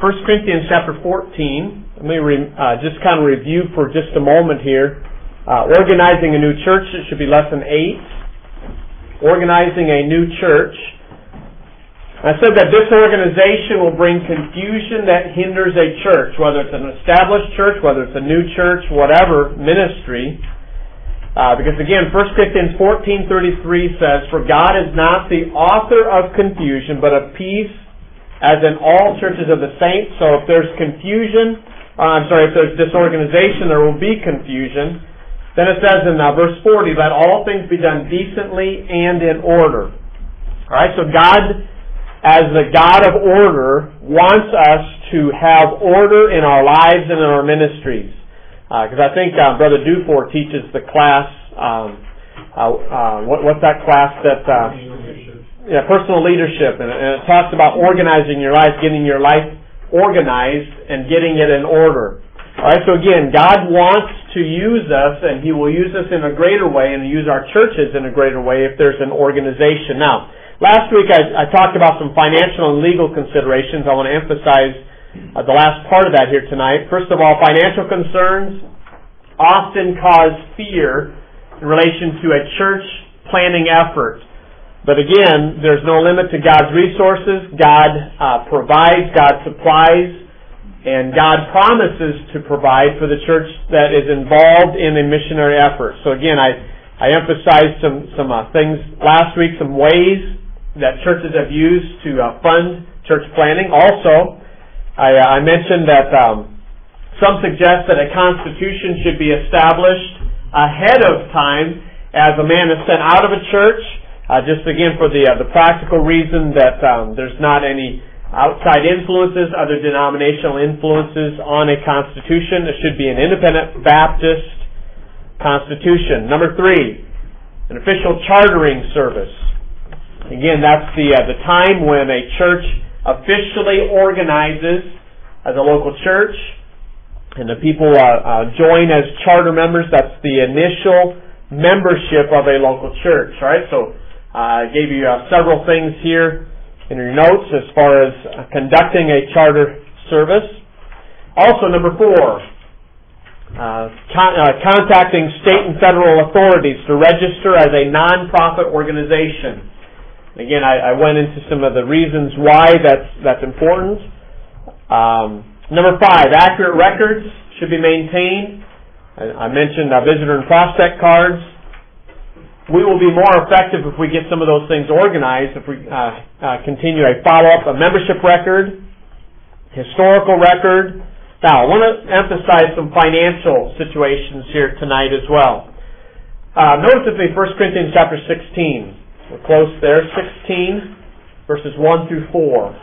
1 Corinthians chapter 14. Let me just kind of review for just a moment here. Organizing a new church, it should be lesson 8. Organizing a new church. I said that disorganization will bring confusion that hinders a church, whether it's an established church, whether it's a new church, whatever ministry. Because again, 1 Corinthians 14:33 says, "For God is not the author of confusion, but of peace, as in all churches of the saints." So if there's confusion, if there's disorganization, there will be confusion. Then it says in verse 40, "Let all things be done decently and in order." All right, so God, as the God of order, wants us to have order in our lives and in our ministries. Because I think Brother Dufour teaches the class, what's that class that... personal leadership. And it talks about organizing your life, getting your life organized and getting it in order. All right, so again, God wants to use us, and He will use us in a greater way and use our churches in a greater way if there's an organization. Now, last week I talked about some financial and legal considerations. I want to emphasize the last part of that here tonight. First of all, financial concerns often cause fear in relation to a church planning effort. But again, there's no limit to God's resources. God provides, God supplies, and God promises to provide for the church that is involved in a missionary effort. So again, I emphasized some things last week, some ways that churches have used to fund church planning. Also, I mentioned that some suggest that a constitution should be established ahead of time as a man is sent out of a church. Just again for the practical reason that there's not any outside influences, other denominational influences on a constitution. It should be an independent Baptist constitution. Number 3, an official chartering service. Again, that's the time when a church officially organizes as a local church, and the people join as charter members. That's the initial membership of a local church. All right, so I gave you several things here in your notes as far as conducting a charter service. Also, number 4, contacting state and federal authorities to register as a non-profit organization. Again, I went into some of the reasons why that's important. Number 5, accurate records should be maintained. I mentioned visitor and prospect cards. We will be more effective if we get some of those things organized, if we continue a follow-up, a membership record, historical record. Now, I want to emphasize some financial situations here tonight as well. Notice with me 1 Corinthians chapter 16. We're close there. 16, verses 1 through 4.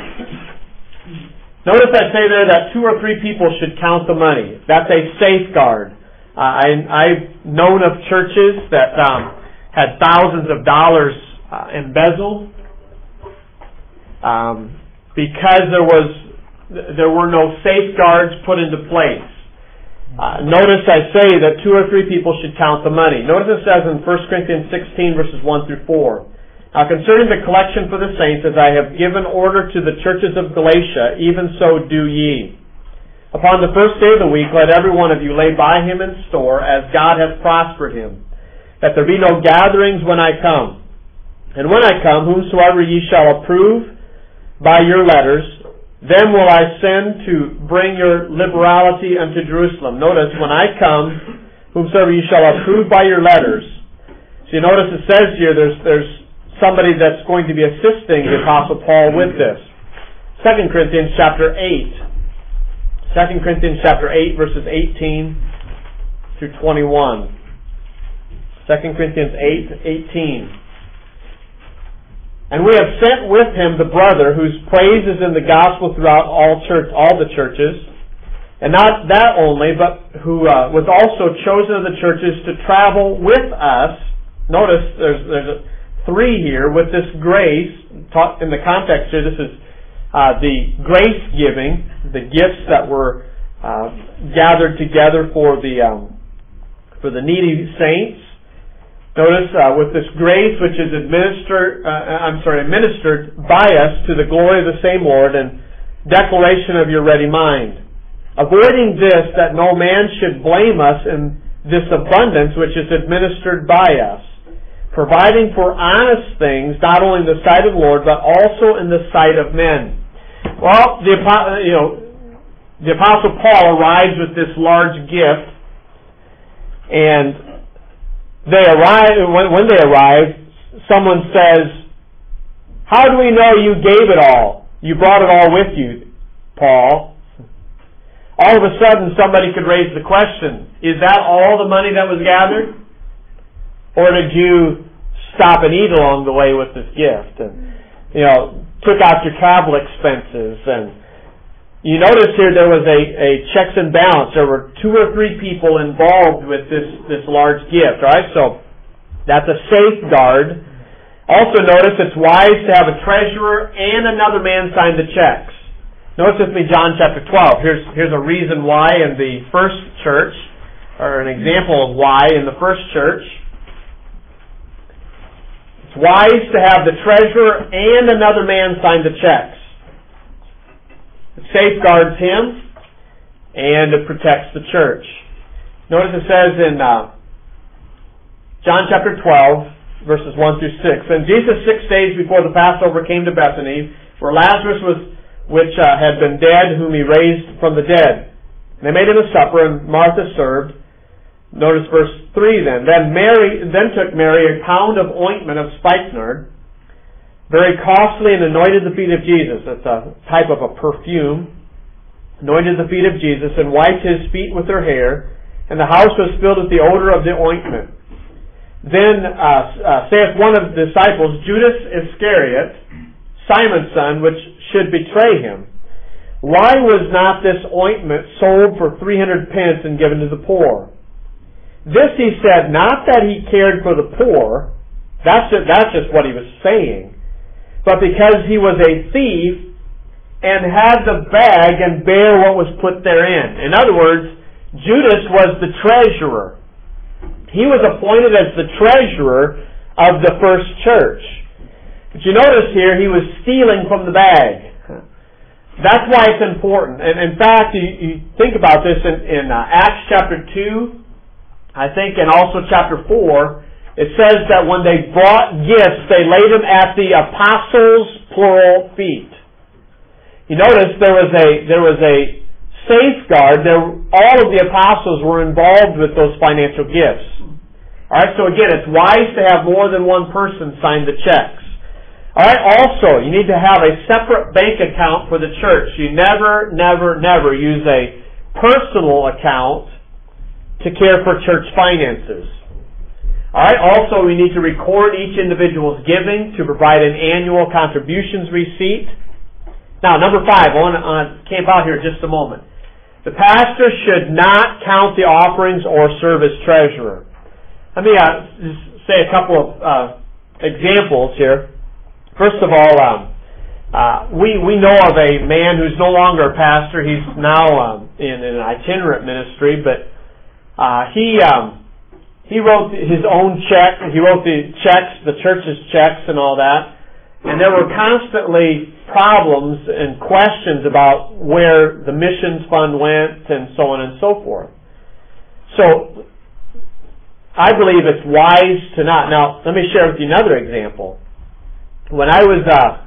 Notice I say there that 2 or 3 people should count the money. That's a safeguard. I've known of churches that had thousands of dollars embezzled because there were no safeguards put into place. Notice I say that 2 or 3 people should count the money. Notice it says in 1 Corinthians 16 verses 1 through 4. "Now concerning the collection for the saints, as I have given order to the churches of Galatia, even so do ye. Upon the first day of the week, let every one of you lay by him in store, as God hath prospered him, that there be no gatherings when I come. And when I come, whomsoever ye shall approve by your letters, them will I send to bring your liberality unto Jerusalem." Notice, when I come, whomsoever you shall approve by your letters. So you notice it says here there's somebody that's going to be assisting the Apostle Paul with this. 2 Corinthians chapter 8. 2 Corinthians chapter 8, verses 18 through 21. 2 Corinthians 8:18. "And we have sent with him the brother, whose praise is in the gospel throughout all the churches, and not that only, but who was also chosen of the churches to travel with us." Notice there's 3 here with this grace. In the context here, this is the grace giving, the gifts that were gathered together for the needy saints. Notice with this grace which is administered by us to the glory of the same Lord, and declaration of your ready mind. Avoiding this, that no man should blame us in this abundance which is administered by us, providing for honest things, not only in the sight of the Lord, but also in the sight of men. Well, the Apostle Paul arrives with this large gift, and when they arrive, someone says, "How do we know you gave it all? You brought it all with you, Paul." All of a sudden, somebody could raise the question, is that all the money that was gathered? Or did you stop and eat along the way with this gift? And, took out your travel expenses. And you notice here there was a checks and balance. There were 2 or 3 people involved with this large gift. All right, so that's a safeguard. Also notice it's wise to have a treasurer and another man sign the checks. Notice with me John chapter 12. Here's a reason why in the first church, or an example of why in the first church. It's wise to have the treasurer and another man sign the checks. It safeguards him and it protects the church. Notice it says in John chapter 12, verses 1 through 6. And Jesus 6 days before the Passover came to Bethany, where Lazarus was, which had been dead, whom he raised from the dead. And they made him a supper, and Martha served. Notice verse 3 then. Then took Mary a pound of ointment of spikenard, very costly, and anointed the feet of Jesus. It's a type of a perfume. Anointed the feet of Jesus, and wiped his feet with her hair, and the house was filled with the odor of the ointment. Then saith one of the disciples, Judas Iscariot, Simon's son, which should betray him, why was not this ointment sold for 300 pence and given to the poor? This he said, not that he cared for the poor, that's just what he was saying, but because he was a thief and had the bag and bare what was put therein. In other words, Judas was the treasurer. He was appointed as the treasurer of the first church. But you notice here, he was stealing from the bag. That's why it's important. And in fact, you think about this in Acts chapter 2, I think, and also chapter 4, it says that when they brought gifts, they laid them at the apostles' plural feet. You notice there was a safeguard. All of the apostles were involved with those financial gifts. Alright, so again, it's wise to have more than one person sign the checks. Alright, also, you need to have a separate bank account for the church. You never use a personal account to care for church finances. Alright, also we need to record each individual's giving to provide an annual contributions receipt. Now, number 5, I want to camp out here just a moment. The pastor should not count the offerings or serve as treasurer. Let me just say a couple of examples here. First of all, we know of a man who's no longer a pastor. He's now in an itinerant ministry, but he wrote his own check. He wrote the checks, the church's checks and all that. And there were constantly problems and questions about where the missions fund went and so on and so forth. So, I believe it's wise to not. Now, let me share with you another example. When I was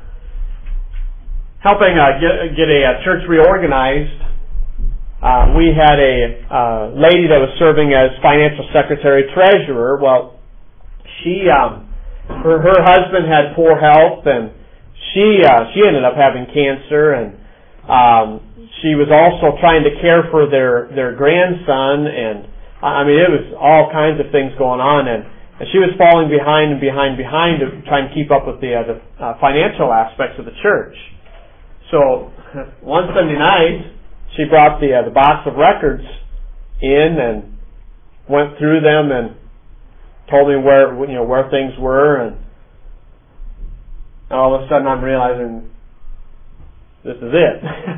helping get a church reorganized, we had a lady that was serving as financial secretary treasurer. Well, she her husband had poor health, and she ended up having cancer, and she was also trying to care for their grandson, and I mean, it was all kinds of things going on, and she was falling behind to try and keep up with the financial aspects of the church. So one Sunday night, she brought the box of records in and went through them and told me where things were, and all of a sudden I'm realizing this is it.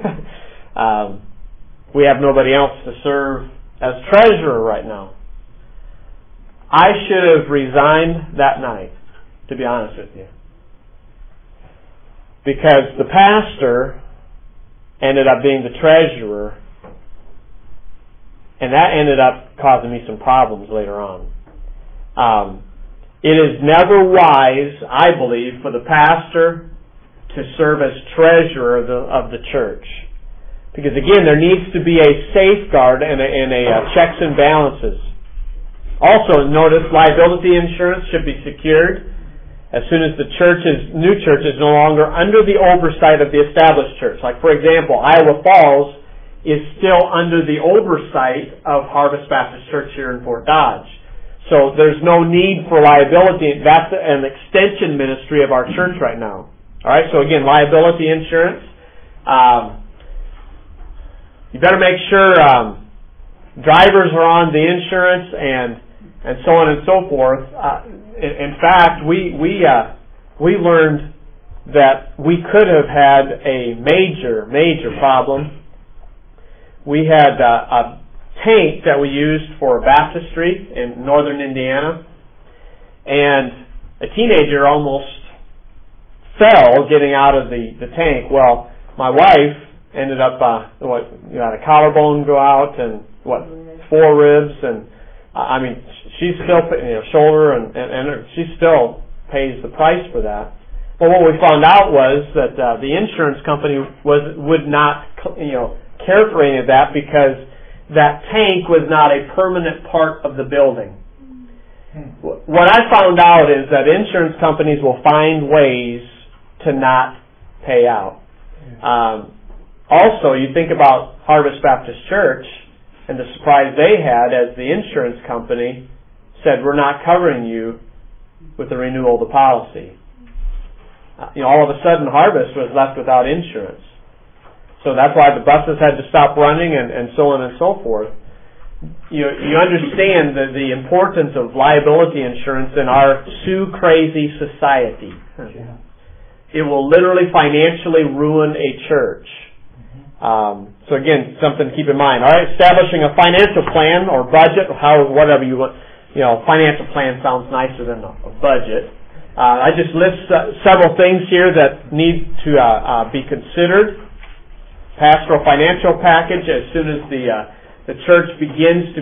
We have nobody else to serve as treasurer right now. I should have resigned that night, to be honest with you, because the pastor ended up being the treasurer, and that ended up causing me some problems later on. It is never wise, I believe, for the pastor to serve as treasurer of the church. Because again, there needs to be a safeguard and a checks and balances. Also, notice liability insurance should be secured as soon as the new church is no longer under the oversight of the established church. Like, for example, Iowa Falls is still under the oversight of Harvest Baptist Church here in Fort Dodge. So there's no need for liability. That's an extension ministry of our church right now. All right, so again, liability insurance. You better make sure drivers are on the insurance and so on and so forth. In fact, we learned that we could have had a major problem. We had a tank that we used for baptistry in northern Indiana, and a teenager almost fell getting out of the tank. Well, my wife ended up had a collarbone go out and 4 ribs, and she's still shoulder and she still pays the price for that. But what we found out was that the insurance company would not care for any of that because that tank was not a permanent part of the building. What I found out is that insurance companies will find ways to not pay out. Also, you think about Harvest Baptist Church and the surprise they had as the insurance company said, we're not covering you with the renewal of the policy. All of a sudden Harvest was left without insurance. So that's why the buses had to stop running and so on and so forth. You understand the importance of liability insurance in our sue-crazy society. It will literally financially ruin a church. So again, something to keep in mind. All right, establishing a financial plan or budget, or whatever you want. Financial plan sounds nicer than a budget. I just list several things here that need to be considered. Pastoral financial package as soon as the church begins to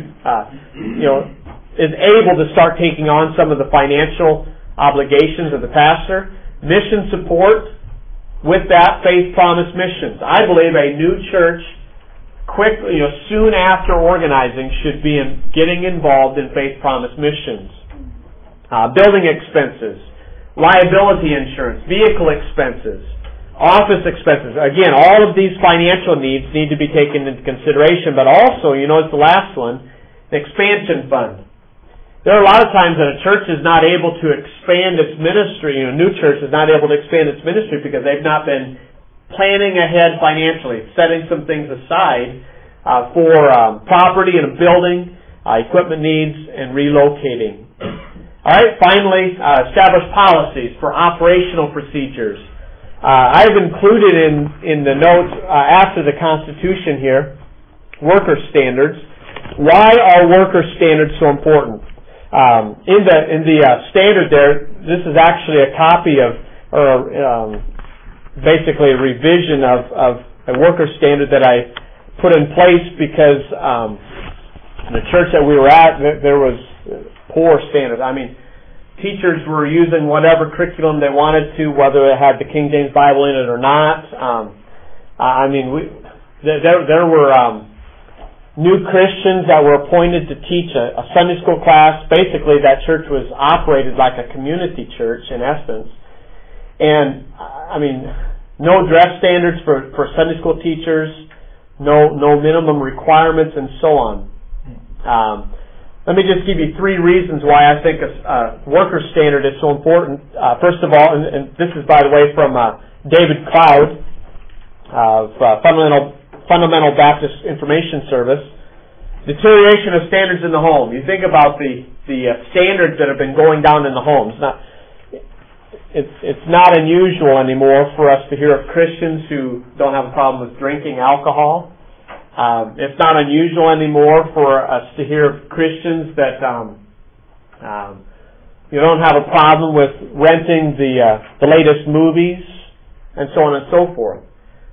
is able to start taking on some of the financial obligations of the pastor. Mission support. With that, faith promise missions. I believe a new church quickly, soon after organizing, should be getting involved in faith promise missions. Building expenses, liability insurance, vehicle expenses, office expenses. Again, all of these financial needs need to be taken into consideration, but also, it's the last one, the expansion fund. There are a lot of times that a church is not able to expand its ministry, a new church is not able to expand its ministry because they've not been planning ahead financially, setting some things aside for property and a building, equipment needs, and relocating. All right, finally, establish policies for operational procedures. I've included in the notes after the Constitution here, worker standards. Why are worker standards so important? In the standard there, this is actually a copy of, basically a revision of a worker standard that I put in place because the church that we were at, there was poor standards. Teachers were using whatever curriculum they wanted to, whether it had the King James Bible in it or not. There were new Christians that were appointed to teach a Sunday school class. Basically, that church was operated like a community church in essence. And, no dress standards for Sunday school teachers, no minimum requirements, and so on. Let me just give you 3 reasons why I think a worker standard is so important. First of all, and this is, by the way, from David Cloud of Fundamental Baptist Information Service. Deterioration of standards in the home. You think about the standards that have been going down in the homes. It's not unusual anymore for us to hear of Christians who don't have a problem with drinking alcohol. It's not unusual anymore for us to hear of Christians that you don't have a problem with renting the latest movies and so on and so forth.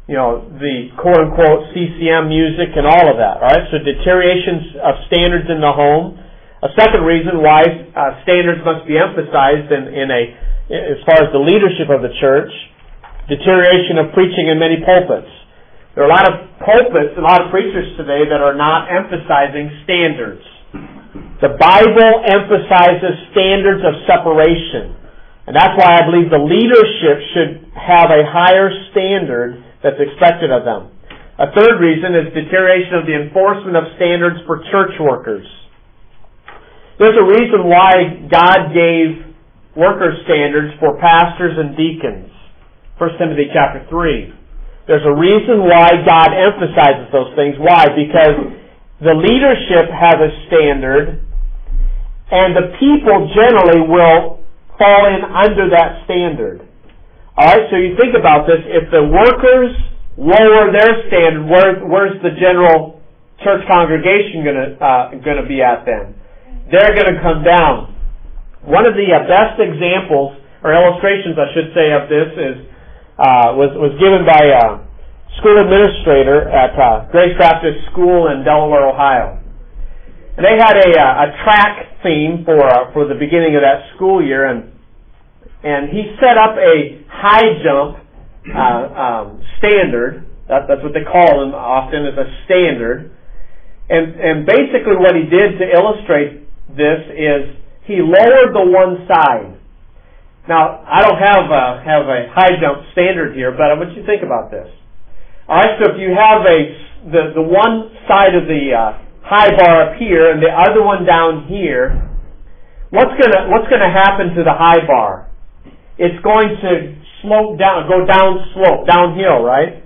the quote-unquote CCM music and all of that. All right, so deterioration of standards in the home. A second reason why standards must be emphasized as far as the leadership of the church, deterioration of preaching in many pulpits. There are a lot of pulpits, a lot of preachers today that are not emphasizing standards. The Bible emphasizes standards of separation. And that's why I believe the leadership should have a higher standard that's expected of them. A third reason is deterioration of the enforcement of standards for church workers. There's a reason why God gave worker standards for pastors and deacons. 1 Timothy chapter 3. There's a reason why God emphasizes those things. Why? Because the leadership has a standard, and the people generally will fall in under that standard. Alright, so you think about this. If the workers lower their standard, where's the general church congregation going to be at then? They're going to come down. One of the best examples, or illustrations I should say, of this was given by a school administrator at Grace Baptist School in Delaware, Ohio. And they had a track theme for the beginning of that school year, and he set up a high jump standard. That's what they call them often, is a standard. And basically what he did to illustrate this is he lowered the one side. Now, I don't have a high jump standard here, but I want you to think about this. All right, so if you have the one side of the high bar up here and the other one down here, what's gonna happen to the high bar? It's going to slope down, go downhill, right?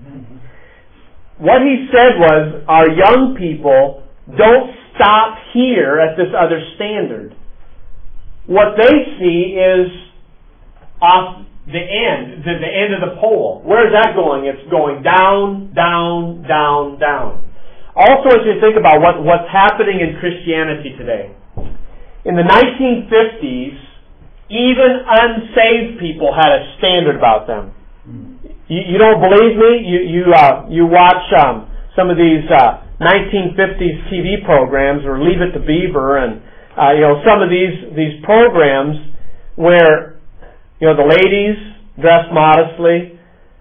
What he said was, our young people don't stop here at this other standard. What they see is off the end of the pole. Where is that going? It's going down, down, down, down. Also, as you think about what's happening in Christianity today, in the 1950s, even unsaved people had a standard about them. You don't believe me? You watch some of these 1950s TV programs, or Leave It to Beaver, and some of these programs where the ladies dressed modestly,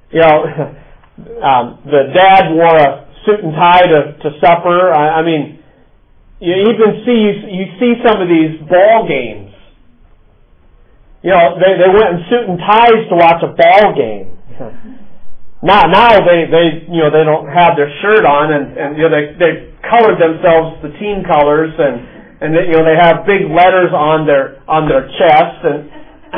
the dad wore a suit and tie to supper. I mean, you see some of these ball games. They went in suit and ties to watch a ball game. Now they don't have their shirt on, and they colored themselves the team colors, and they have big letters on their chest, and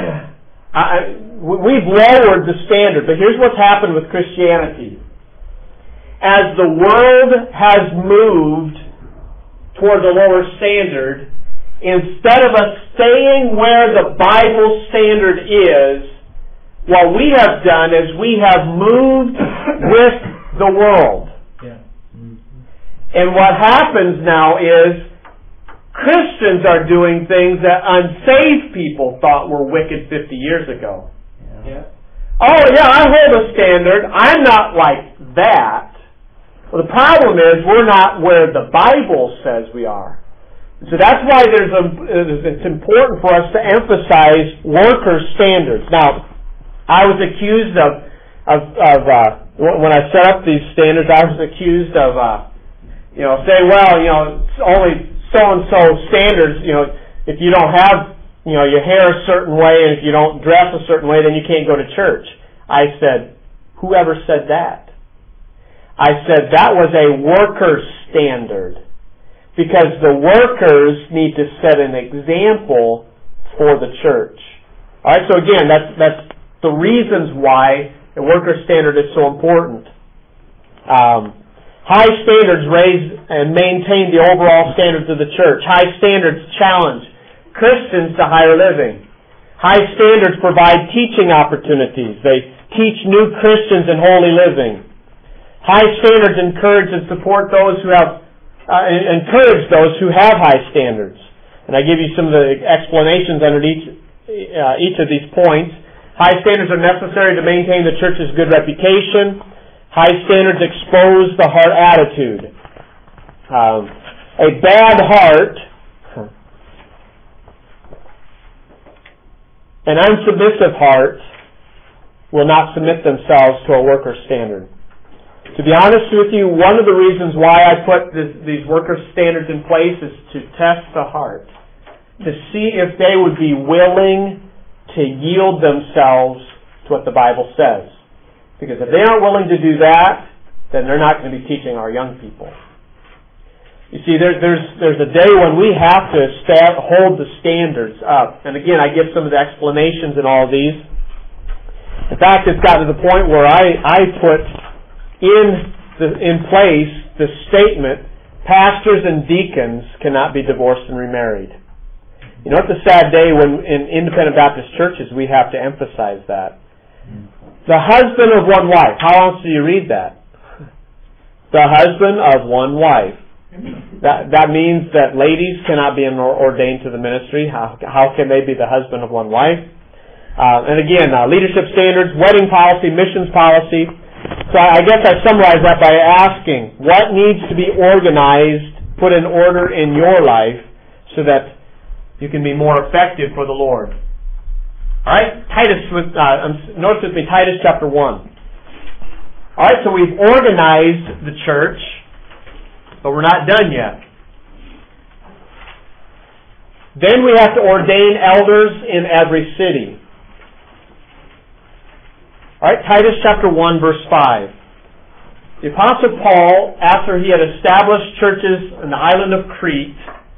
we've lowered the standard. But here's what's happened with Christianity: as the world has moved towards a lower standard, instead of us staying where the Bible standard is, what we have done is we have moved with the world. Yeah. Mm-hmm. And what happens now is Christians are doing things that unsaved people thought were wicked 50 years ago. Yeah. Oh yeah, I hold a standard. I'm not like that. Well, the problem is we're not where the Bible says we are. So that's why it's important for us to emphasize worker standards. Now, I was accused of when I set up these standards, I was accused of saying, it's only so-and-so standards. If you don't have your hair a certain way, and if you don't dress a certain way, then you can't go to church. I said, whoever said that? I said that was a worker standard, because the workers need to set an example for the church. All right. So again, that's the reasons why the worker standard is so important. High standards raise and maintain the overall standards of the church. High standards challenge Christians to higher living. High standards provide teaching opportunities. They teach new Christians in holy living. High standards encourage and support those who have high standards. And I give you some of the explanations under each of these points. High standards are necessary to maintain the church's good reputation. High standards expose the heart attitude. A bad heart, an unsubmissive heart, will not submit themselves to a worker standard. To be honest with you, one of the reasons why I put these worker standards in place is to test the heart, to see if they would be willing to yield themselves to what the Bible says. Because if they aren't willing to do that, then they're not going to be teaching our young people. You see, there's a day when we have to hold the standards up. And again, I give some of the explanations in all of these. In fact, it's gotten to the point where I put in place the statement, pastors and deacons cannot be divorced and remarried. You know, it's a sad day when in independent Baptist churches we have to emphasize that. The husband of one wife. How else do you read that? The husband of one wife. That means that ladies cannot be ordained to the ministry. How can they be the husband of one wife? And again, leadership standards, wedding policy, missions policy. So I guess I summarize that by asking, what needs to be organized, put in order in your life so that you can be more effective for the Lord? All right, notice with me Titus chapter 1. All right, so we've organized the church, but we're not done yet. Then we have to ordain elders in every city. All right, Titus chapter 1, verse 5. The Apostle Paul, after he had established churches on the island of Crete,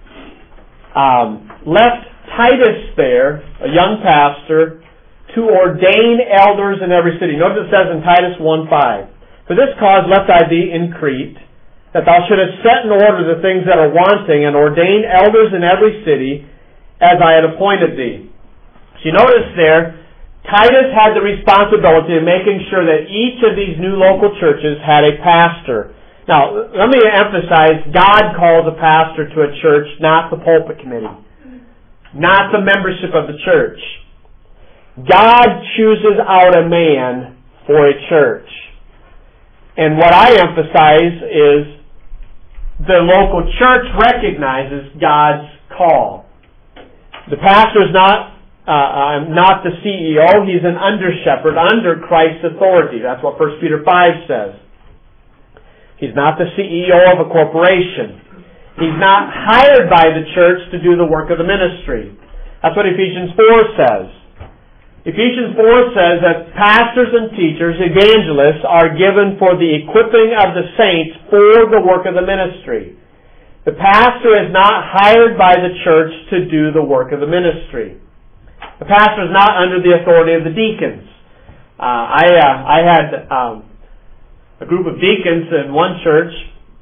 left Titus there, a young pastor, to ordain elders in every city. Notice it says in Titus 1:5, "For this cause left I thee in Crete, that thou shouldest set in order the things that are wanting, and ordain elders in every city, as I had appointed thee." So you notice there, Titus had the responsibility of making sure that each of these new local churches had a pastor. Now, let me emphasize, God calls a pastor to a church, not the pulpit committee, not the membership of the church. God chooses out a man for a church. And what I emphasize is the local church recognizes God's call. The pastor is not the CEO. He's an under-shepherd under Christ's authority. That's what 1 Peter 5 says. He's not the CEO of a corporation. He's not hired by the church to do the work of the ministry. That's what Ephesians 4 says. Ephesians 4 says that pastors and teachers, evangelists, are given for the equipping of the saints for the work of the ministry. The pastor is not hired by the church to do the work of the ministry. The pastor is not under the authority of the deacons. I had a group of deacons in one church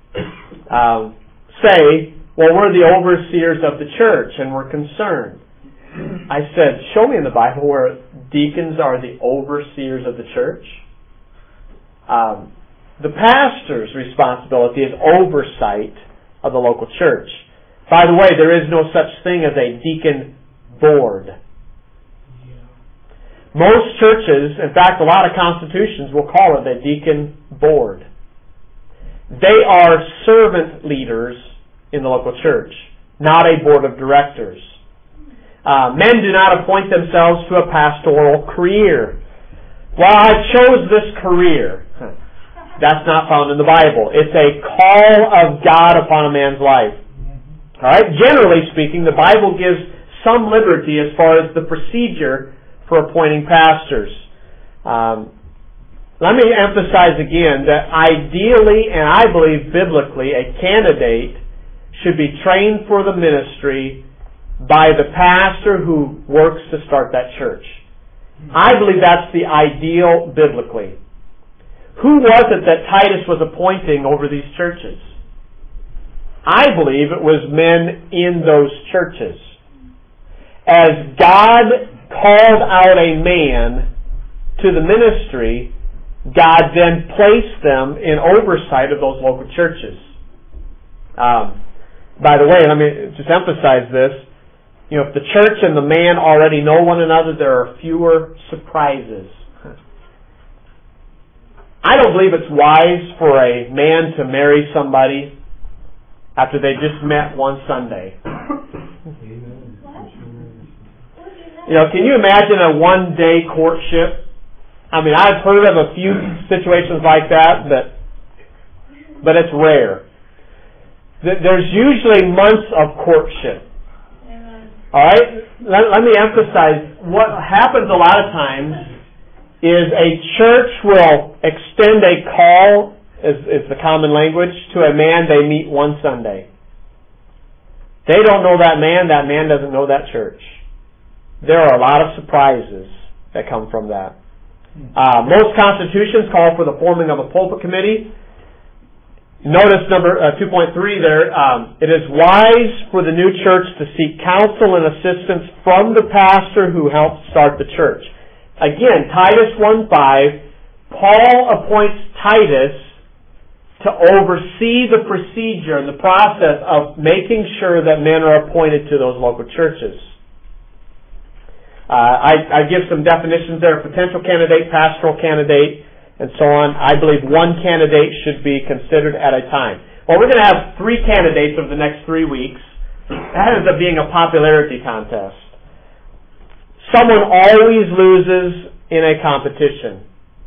say, "Well, we're the overseers of the church and we're concerned." I said, "Show me in the Bible where deacons are the overseers of the church." The pastor's responsibility is oversight of the local church. By the way, there is no such thing as a deacon board. Most churches, in fact, a lot of constitutions will call it a deacon board. They are servant leaders in the local church, not a board of directors. Men do not appoint themselves to a pastoral career. Well, I chose this career. That's not found in the Bible. It's a call of God upon a man's life. All right. Generally speaking, the Bible gives some liberty as far as the procedure for appointing pastors. Let me emphasize again that ideally, and I believe biblically, a candidate should be trained for the ministry by the pastor who works to start that church. I believe that's the ideal biblically. Who was it that Titus was appointing over these churches? I believe it was men in those churches. As God called out a man to the ministry, God then placed them in oversight of those local churches. By the way, let me just emphasize this. You know, if the church and the man already know one another, there are fewer surprises. I don't believe it's wise for a man to marry somebody after they just met one Sunday. Can you imagine a one-day courtship? I mean, I've heard of a few situations like that, but it's rare. There's usually months of courtship. All right? Let me emphasize, what happens a lot of times is a church will extend a call, is the common language, to a man they meet one Sunday. They don't know that man doesn't know that church. There are a lot of surprises that come from that. Most constitutions call for the forming of a pulpit committee. Notice number 2.3 there. It is wise for the new church to seek counsel and assistance from the pastor who helped start the church. Again, Titus 1:5, Paul appoints Titus to oversee the procedure and the process of making sure that men are appointed to those local churches. I give some definitions there: potential candidate, pastoral candidate, and so on. I believe one candidate should be considered at a time. Well, we're going to have 3 candidates over the next 3 weeks. That ends up being a popularity contest. Someone always loses in a competition.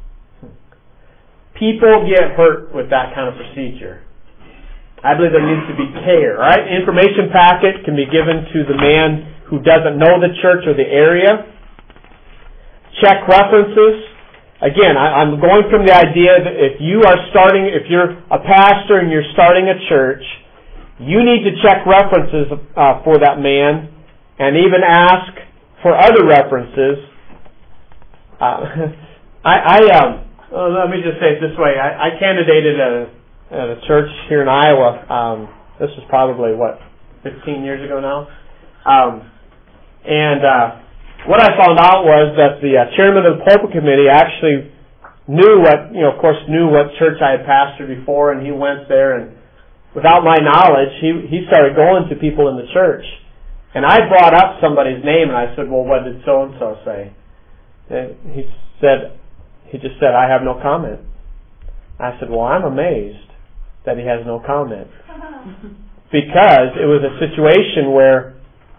People get hurt with that kind of procedure. I believe there needs to be care. Right? Information packet can be given to the man who doesn't know the church or the area. Check references. Again, I'm going from the idea that if you're a pastor and you're starting a church, you need to check references for that man and even ask for other references. Let me just say it this way. I candidated at a church here in Iowa. This was probably, 15 years ago now? What I found out was that the chairman of the pulpit committee actually knew what church I had pastored before, and he went there, and without my knowledge, he started going to people in the church. And I brought up somebody's name, and I said, well, what did so-and-so say? And he just said, I have no comment. I said, well, I'm amazed that he has no comment. Because it was a situation where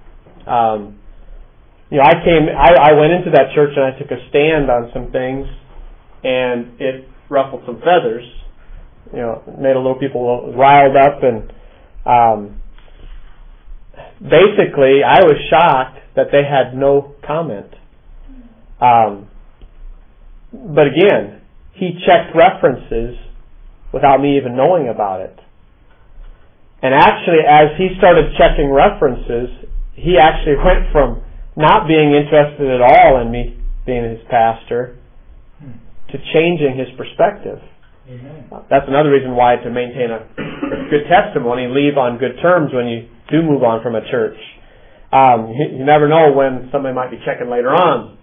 I went into that church and I took a stand on some things, and it ruffled some feathers. Made a little people riled up, and basically I was shocked that they had no comment. But again, he checked references without me even knowing about it. And actually, as he started checking references, he actually went from not being interested at all in me being his pastor to changing his perspective. Amen. That's another reason why to maintain a good testimony, leave on good terms when you do move on from a church. You never know when somebody might be checking later on.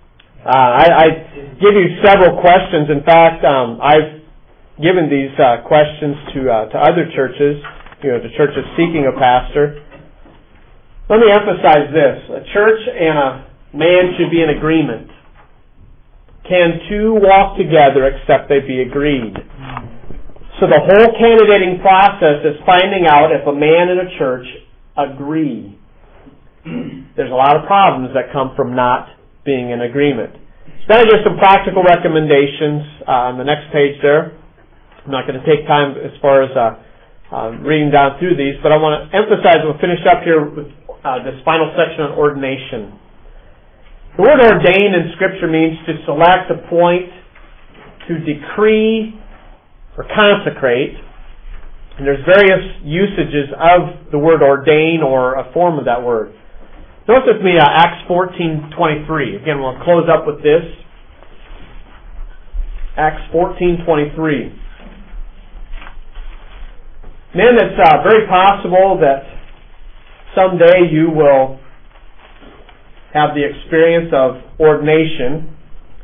I give you several questions. In fact, I've given these questions to other churches, to churches seeking a pastor. Let me emphasize this. A church and a man should be in agreement. Can two walk together except they be agreed? So the whole candidating process is finding out if a man and a church agree. There's a lot of problems that come from not being in agreement. Then I give some practical recommendations on the next page there. I'm not going to take time as far as reading down through these, but I want to emphasize, we'll finish up here with this final section on ordination. The word ordain in Scripture means to select, appoint, to decree, or consecrate. And there's various usages of the word ordain or a form of that word. Notice with me Acts 14:23. Again, we'll close up with this. Acts 14:23. Men, it's very possible that someday you will have the experience of ordination.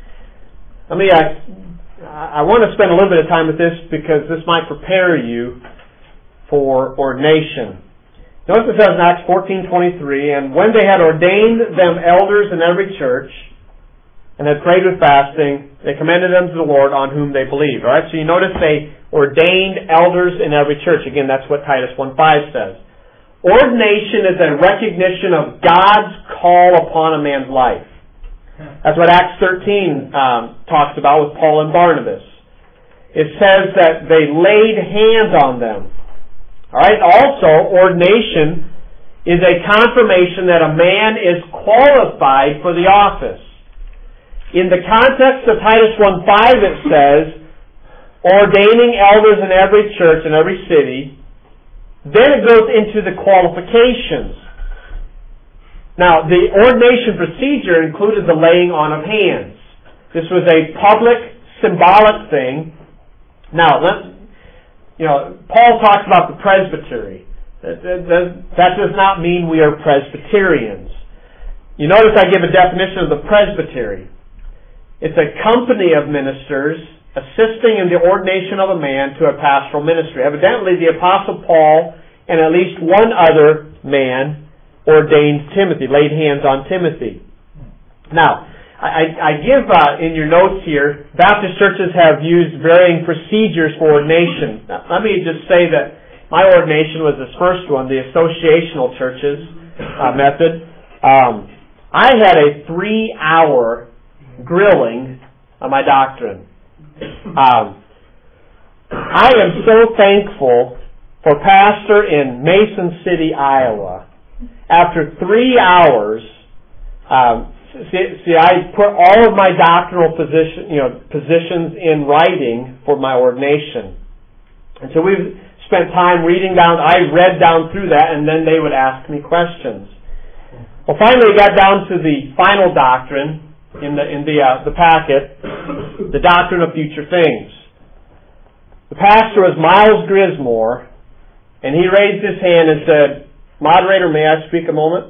I want to spend a little bit of time with this because this might prepare you for ordination. Notice it says in Acts 14:23, and when they had ordained them elders in every church, and had prayed with fasting, they commended them to the Lord on whom they believed. All right, so you notice they ordained elders in every church. Again, that's what Titus 1:5 says. Ordination is a recognition of God's call upon a man's life. That's what Acts 13 talks about with Paul and Barnabas. It says that they laid hands on them. All right. Also, ordination is a confirmation that a man is qualified for the office. In the context of Titus 1:5, it says, ordaining elders in every church in every city. Then it goes into the qualifications. Now, the ordination procedure included the laying on of hands. This was a public, symbolic thing. Now, Paul talks about the presbytery. That does not mean we are Presbyterians. You notice I give a definition of the presbytery. It's a company of ministers assisting in the ordination of a man to a pastoral ministry. Evidently, the Apostle Paul and at least one other man ordained Timothy, laid hands on Timothy. Now, I give in your notes here, Baptist churches have used varying procedures for ordination. Now, let me just say that my ordination was this first one, the associational churches method. I had a 3-hour grilling on my doctrine. I am so thankful for pastor in Mason City, Iowa. After 3 hours, I put all of my doctrinal positions in writing for my ordination. And so we've spent time reading down. I read down through that, and then they would ask me questions. Well, finally, we got down to the final doctrine in the packet, the doctrine of future things. The pastor was Miles Grismore, and he raised his hand and said, "Moderator, may I speak a moment?"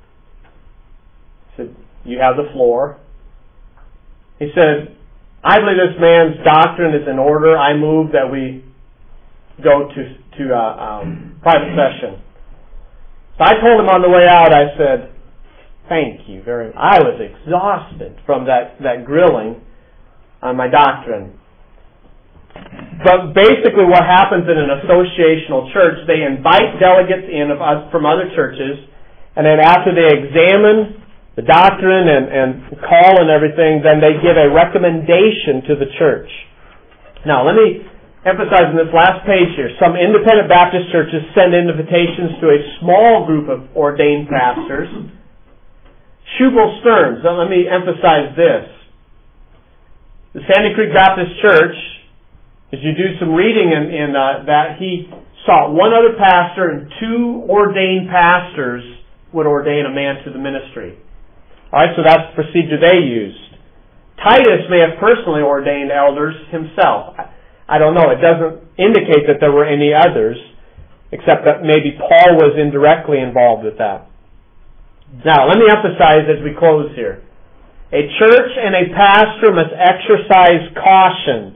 I said, "You have the floor." He said, "I believe this man's doctrine is in order. I move that we go to private session." So I told him on the way out, I said, "Thank you very much." I was exhausted from that grilling on my doctrine. But basically what happens in an associational church, they invite delegates in from other churches, and then after they examine the doctrine and call and everything, then they give a recommendation to the church. Now, let me emphasize in this last page here, some independent Baptist churches send invitations to a small group of ordained pastors. Shubal Stearns, let me emphasize this. The Sandy Creek Baptist Church, as you do some reading in that, he sought one other pastor and 2 ordained pastors would ordain a man to the ministry. All right, so that's the procedure they used. Titus may have personally ordained elders himself. I don't know. It doesn't indicate that there were any others, except that maybe Paul was indirectly involved with that. Now, let me emphasize as we close here. A church and a pastor must exercise caution.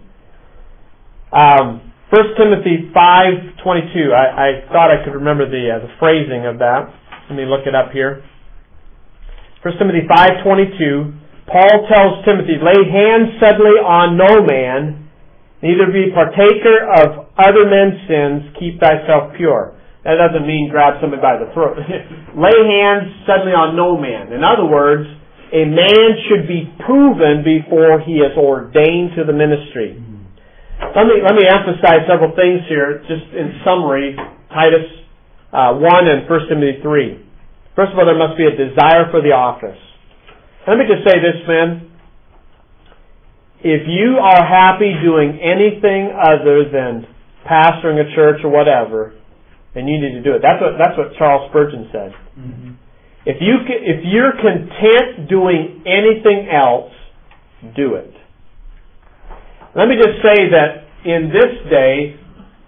1 Timothy 5:22. I thought I could remember the phrasing of that. Let me look it up here. 1 Timothy 5:22. Paul tells Timothy, "Lay hands suddenly on no man, neither be partaker of other men's sins, keep thyself pure." That doesn't mean grab somebody by the throat. Lay hands suddenly on no man. In other words, a man should be proven before he is ordained to the ministry. Let me emphasize several things here, just in summary, Titus 1 and 1 Timothy 3. First of all, there must be a desire for the office. Let me just say this, men. If you are happy doing anything other than pastoring a church or whatever, then you need to do it. That's what Charles Spurgeon said. Mm-hmm. If you're content doing anything else, do it. Let me just say that in this day,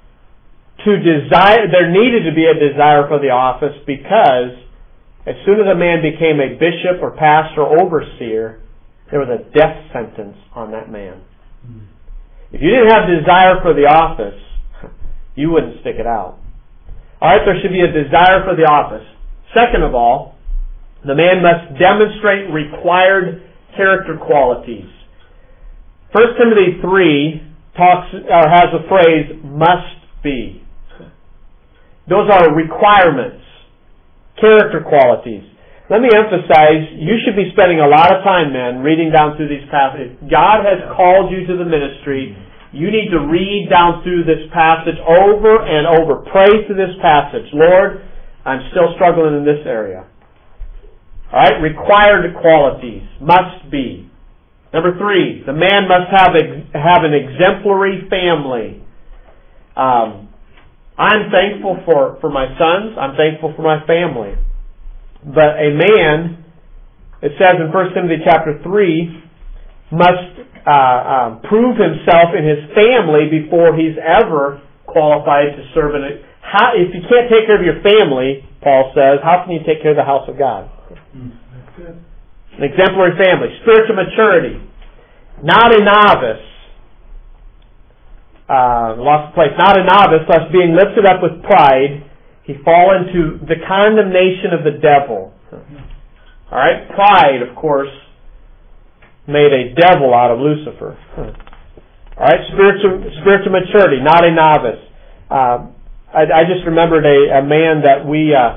there needed to be a desire for the office, because as soon as a man became a bishop or pastor or overseer, there was a death sentence on that man. If you didn't have desire for the office, you wouldn't stick it out. All right, there should be a desire for the office. Second of all, the man must demonstrate required character qualities. 1 Timothy 3 has a phrase, must be. Those are requirements, character qualities. Let me emphasize, you should be spending a lot of time, men, reading down through these passages. God has called you to the ministry. You need to read down through this passage over and over. Pray through this passage. Lord, I'm still struggling in this area. All right, required qualities, must be. Number 3, the man must have an exemplary family. I'm thankful for my sons. I'm thankful for my family. But a man, it says in 1 Timothy chapter 3, must prove himself in his family before he's ever qualified to serve in it. If you can't take care of your family, Paul says, how can you take care of the house of God? An exemplary family. Spiritual maturity. Not a novice. Lost place. Not a novice, lest being lifted up with pride, he fall into the condemnation of the devil. Alright? Pride, of course, made a devil out of Lucifer. Alright? Spiritual maturity. Not a novice. I just remembered a man that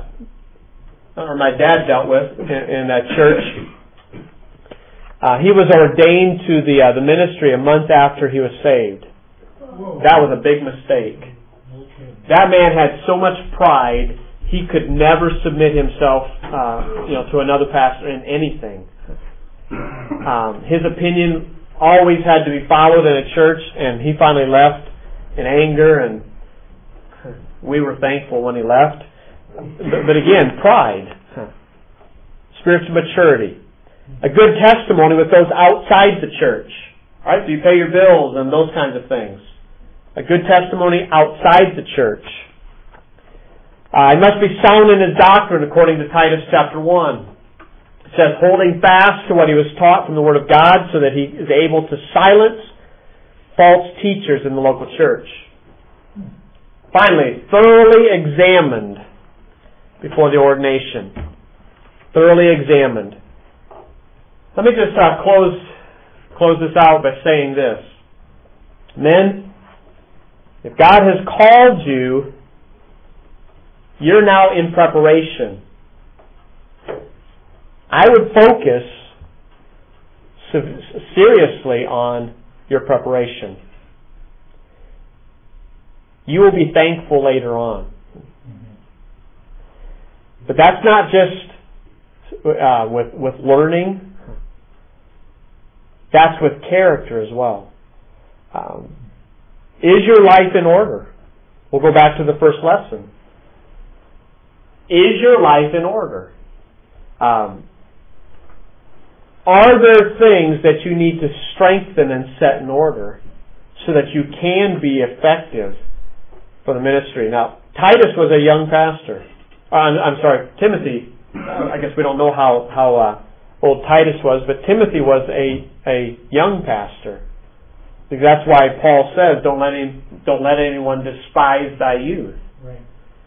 my dad dealt with in that church. He was ordained to the ministry a month after he was saved. That was a big mistake. That man had so much pride, he could never submit himself to another pastor in anything. His opinion always had to be followed in a church, and he finally left in anger, and we were thankful when he left. But again, pride. Spiritual maturity. A good testimony with those outside the church. All right, so you pay your bills and those kinds of things. A good testimony outside the church. He must be sound in his doctrine according to Titus chapter 1. It says, holding fast to what he was taught from the Word of God so that he is able to silence false teachers in the local church. Finally, thoroughly examined before the ordination. Thoroughly examined. Let me just close this out by saying this. Men, if God has called you, you're now in preparation. I would focus seriously on your preparation. You will be thankful later on. But that's not just with learning. That's with character as well. Is your life in order? We'll go back to the first lesson. Is your life in order? Are there things that you need to strengthen and set in order so that you can be effective for the ministry? Now, Titus was a young pastor. Timothy. I guess we don't know how old Titus was, but Timothy was a young pastor. That's why Paul says, "Don't let anyone despise thy youth." Right.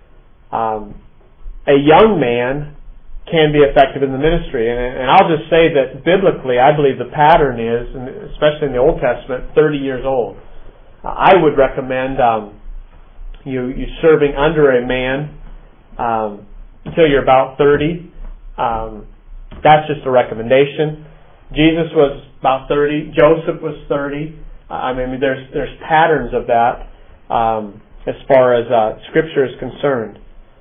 A young man can be effective in the ministry, and I'll just say that biblically, I believe the pattern is, and especially in the Old Testament, 30 years old. I would recommend you serving under a man until you're about 30. That's just a recommendation. Jesus was about 30. Joseph was 30. There's patterns of that as far as Scripture is concerned.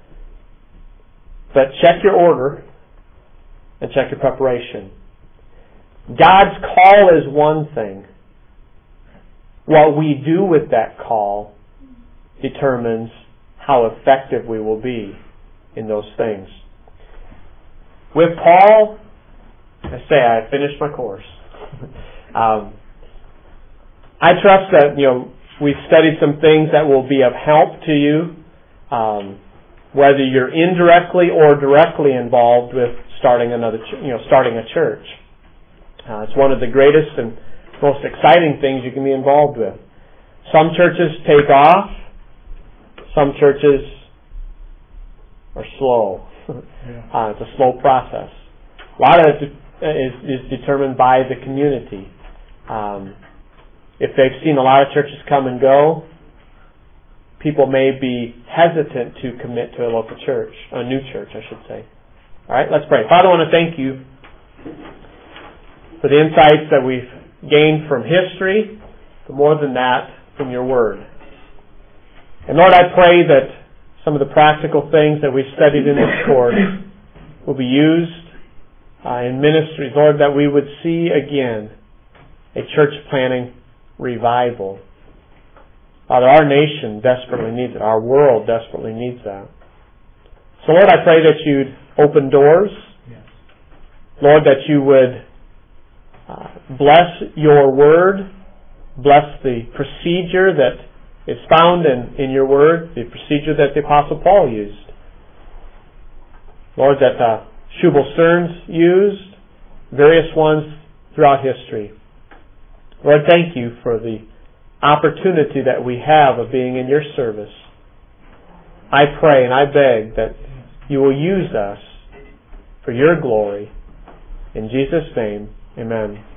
But check your order and check your preparation. God's call is one thing. What we do with that call determines how effective we will be in those things. With Paul, I finished my course. I trust that we've studied some things that will be of help to you, whether you're indirectly or directly involved with starting a church. It's one of the greatest and most exciting things you can be involved with. Some churches take off. Some churches are slow. It's a slow process. A lot of is determined by the community. If they've seen a lot of churches come and go, people may be hesitant to commit to a local church, a new church, I should say. All right, let's pray. Father, I want to thank you for the insights that we've gained from history, but more than that, from your Word. And Lord, I pray that some of the practical things that we've studied in this course will be used in ministries, Lord, that we would see again a church planting revival. Father, our nation desperately needs it. Our world desperately needs that. So Lord, I pray that you'd open doors. Yes. Lord, that you would bless your Word, bless the procedure that is found in your Word, the procedure that the Apostle Paul used. Lord, that Shubal Stearns used, various ones throughout history. Lord, thank you for the opportunity that we have of being in your service. I pray and I beg that you will use us for your glory. In Jesus' name, amen.